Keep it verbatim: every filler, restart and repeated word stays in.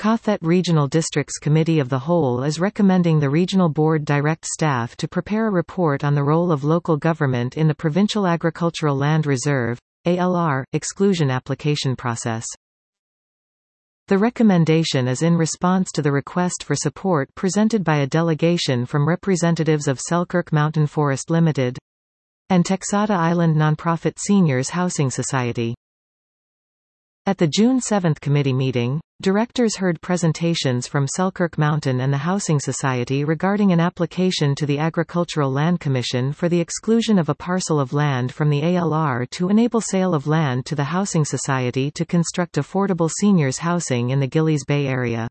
Kathet Regional Districts Committee of the Whole is recommending the Regional Board Direct Staff to prepare a report on the role of local government in the Provincial Agricultural Land Reserve A L R exclusion application process. The recommendation is in response to the request for support presented by a delegation from representatives of Selkirk Mountain Forest Limited and Texada Island Nonprofit Seniors Housing Society. At the June seventh committee meeting, directors heard presentations from Selkirk Mountain and the Housing Society regarding an application to the Agricultural Land Commission for the exclusion of a parcel of land from the A L R to enable sale of land to the Housing Society to construct affordable seniors housing in the Gillies Bay area.